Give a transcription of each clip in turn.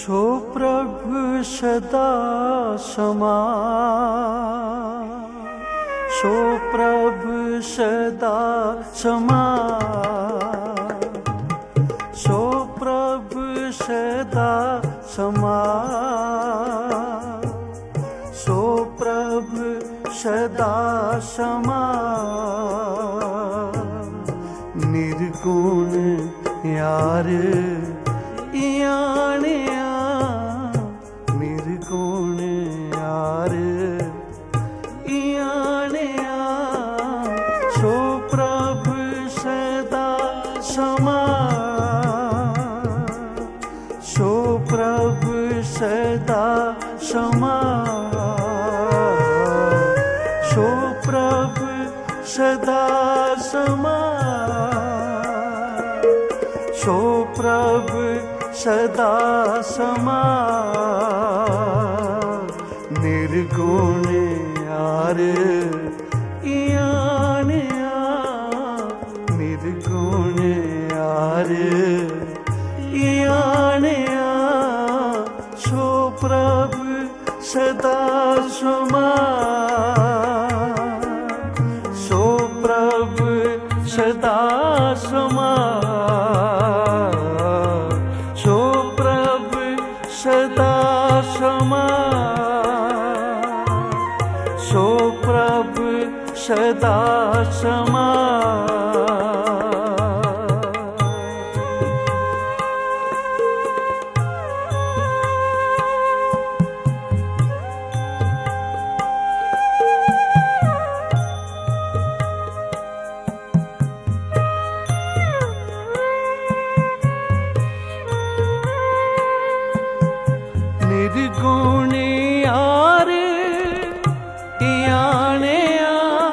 सो प्रभु सदा समा, सो प्रभु सदा समा, सो प्रभु सदा समा, सो प्रभु सदा समा। निर्गुण यार यानिया, निर्गुण यार यानिया, सो प्रभु सदा समा, सो प्रभु सदा समा, सो प्रभु सदा समा, सो प्रभु सदा समा। निर्गुण यार यानिया, निर्गुण यार यानिया, सो प्रभु सदा समा, सो प्रभु सदा समा, सो प्रभु सदा समा, सो प्रभु सदा समा। निर्गुण यार यानिया,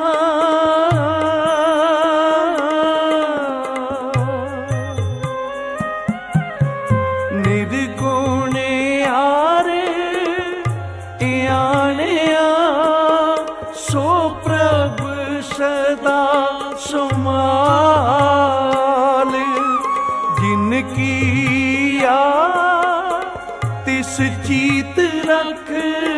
निर्गुण यार यानिया, सो प्रभु सदा संभाल। जिनकी तिस चीत रख,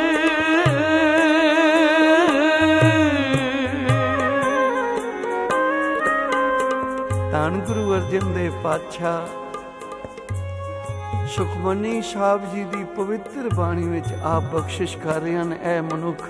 ਧੰਨ ਗੁਰੂ ਅਰਜਨ ਦੇਵ ਪਾਤਸ਼ਾਹ ਸੁਖਮਨੀ ਸਾਹਿਬ ਜੀ ਦੀ ਪਵਿੱਤਰ ਬਾਣੀ ਵਿੱਚ ਆਪ ਬਖਸ਼ਿਸ਼ ਕਰ ਰਹੇ ਹਨ। ਐ ਮਨੁੱਖ,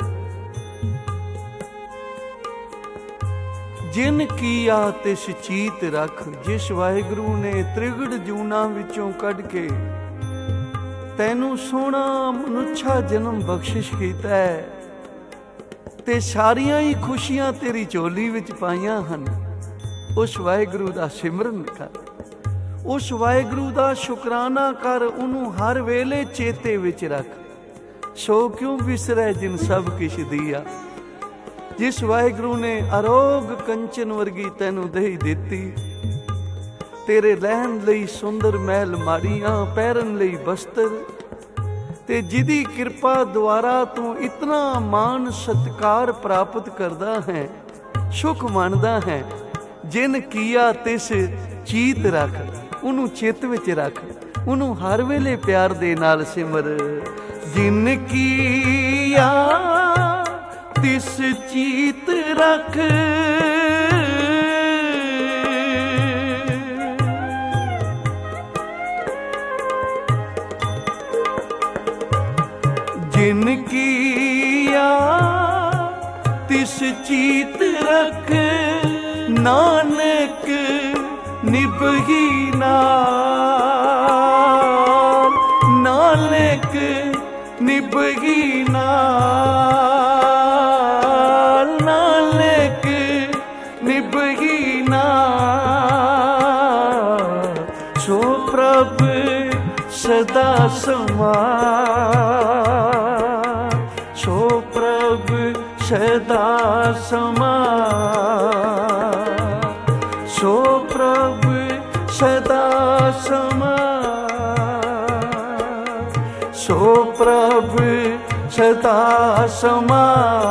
ਜਿਨ ਕੀਆ ਤਿਸ ਚੀਤ ਰੱਖ। ਜਿਸ ਵਾਹਿਗੁਰੂ ਨੇ ਤ੍ਰਿਗੜ ਜੂਨਾਂ ਵਿੱਚੋਂ ਕੱਢ ਕੇ ਤੈਨੂੰ ਸੋਹਣਾ ਮਨੁੱਛਾ ਜਨਮ ਬਖਸ਼ਿਸ਼ ਕੀਤਾ ਹੈ ਤੇ ਸਾਰੀਆਂ ਹੀ ਖੁਸ਼ੀਆਂ ਤੇਰੀ ਝੋਲੀ ਵਿੱਚ ਪਾਈਆਂ ਹਨ, ਉਸ ਵਾਹਿਗੁਰੂ ਦਾ ਸਿਮਰਨ ਕਰ, ਉਸ ਵਾਹਿਗੁਰੂ ਦਾ ਸ਼ੁਕਰਾਨਾ ਕਰ, ਉਹਨੂੰ ਹਰ ਵੇਲੇ ਚੇਤੇ ਵਿੱਚ ਰੱਖ। ਸੋ ਕਿਉਂ ਵਿਸਰੈ ਜਿਨ ਸਭ ਕਿਛ ਦੀਆ। ਜਿਸ ਵਾਹਿਗੁਰੂ ਨੇ ਅਰੋਗ ਕੰਚਨ ਵਰਗੀ ਤੈਨੂੰ ਦੇਹ ਦਿੱਤੀ, ਤੇਰੇ ਲੈਣ ਲਈ ਸੁੰਦਰ ਮਹਿਲ ਮਾੜੀਆਂ, ਪਹਿਰਨ ਲਈ ਬਸਤਰ, ਤੇ ਜਿਹਦੀ ਕਿਰਪਾ ਦੁਆਰਾ ਤੂੰ ਇਤਨਾ ਮਾਨ ਸਤਿਕਾਰ ਪ੍ਰਾਪਤ ਕਰਦਾ ਹੈ, ਸੁਖ ਮੰਨਦਾ ਹੈ। ਜਿਨ ਕੀਆ ਤਿਸ ਚੀਤ ਰੱਖ, ਉਹਨੂੰ ਚਿੱਤ ਵਿੱਚ ਰੱਖ, ਉਹਨੂੰ ਹਰ ਵੇਲੇ ਪਿਆਰ ਦੇ ਨਾਲ ਸਿਮਰ। ਜਿਨ ਕੀਆ ਤਿਸ ਚੀਤ ਰੱਖ, जिन कीया तिस चीत रख। नानक निभही नाल, नानक निभही नाल, नानक निभही नाल। सो प्रभु सदा समा, सो प्रभु सदा समा, सो प्रभु सदा समा, सो प्रभु सदा समा।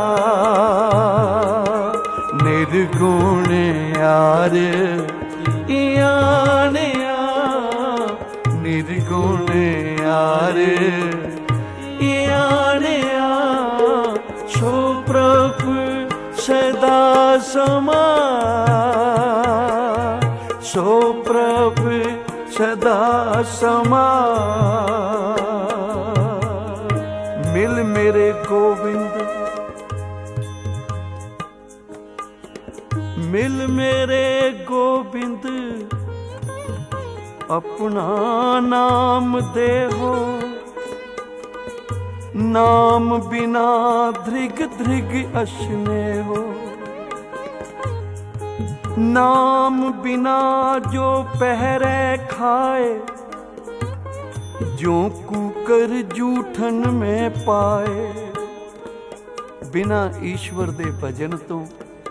निर्गुण यार यानिया, निर्गुण यार यार आणिया सो प्रभु सदा समा सो प्रभु सदा समा मिल मेरे गोविंद मिल मेरे गोविंद अपना नाम दे हो नाम बिना धृग धृग अशने हो नाम बिना जो पहरे खाए जो कुकर जूठन में पाए बिना ईश्वर दे भजन तो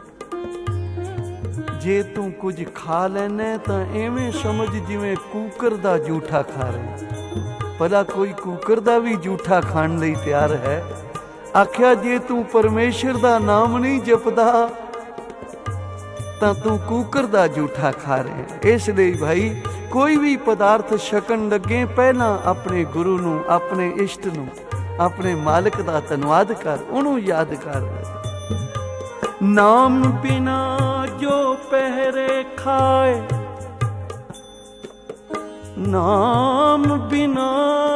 जे तू कुछ खा लेने तो एवें समझ जिवें कुकर दा जूठा खा रहे भला कोई कुकर दा भी जूठा खाण लई तैयार है आख्या जे तू परमेश्वर दा नाम नहीं जपदा तां तू कुकर दा जूठा खा रहे इसलिए भाई कोई भी पदार्थ छकन लगे पहला अपने गुरु नू अपने इष्ट नू अपने मालिक दा धन्नवाद कर उन्हों याद कर नाम बिना जो पहरे खाए नाम बिना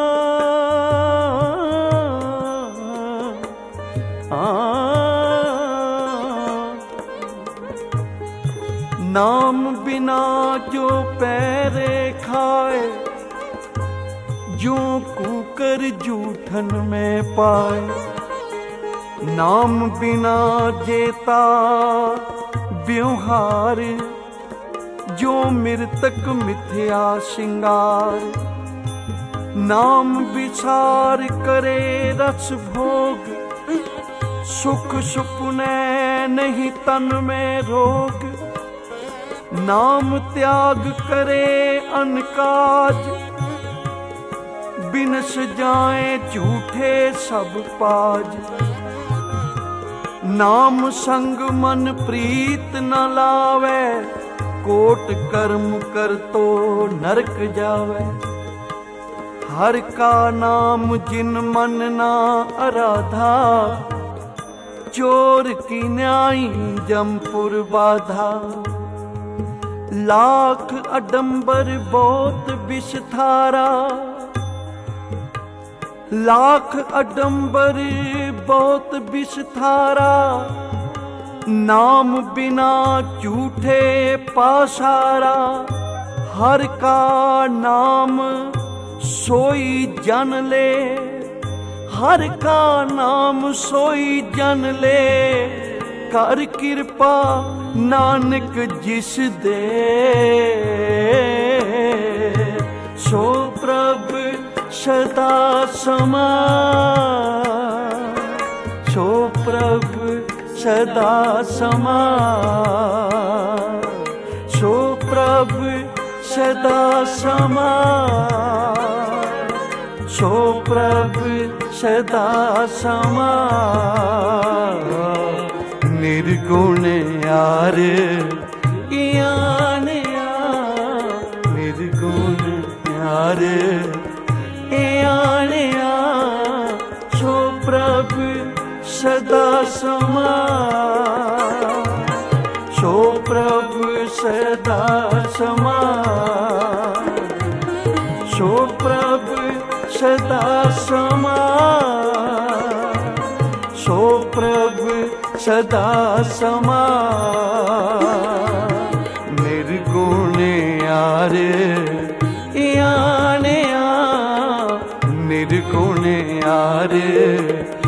नाम बिना जो पैरे खाए जो कुकर जूठन में पाए नाम बिना जेता व्यवहार जो मृतक मिथ्या सिंगार नाम विचार करे रस भोग सुख सुपने नहीं तन में रोग नाम त्याग करे अनकाज बिनस जाए झूठे सब पाज नाम संग मन प्रीत न लावे कोट कर्म कर तो नरक जावे हर का नाम जिन मन ना आराधा चोर की न्यायी जमपुर बाधा लाख अडंबर बहुत विषधारा लाख अडंबर बहुत विषधारा नाम बिना झूठे पासारा हर का नाम सोई जन ले हर का नाम सोई जन ले कर कृपा नानक जिस दे सो प्रभु सदा समा सो प्रभु सदा समा सो प्रभु सदा समा सो प्रभु सदा समा निर्गुण यार आणिया निर्गुण यार आणिया सो प्रभु सदा समा सो प्रभु सदा समा सो प्रभु सदा समा सो प्रभु सदा समा निर्गुण यार आणिया निर्गुण यार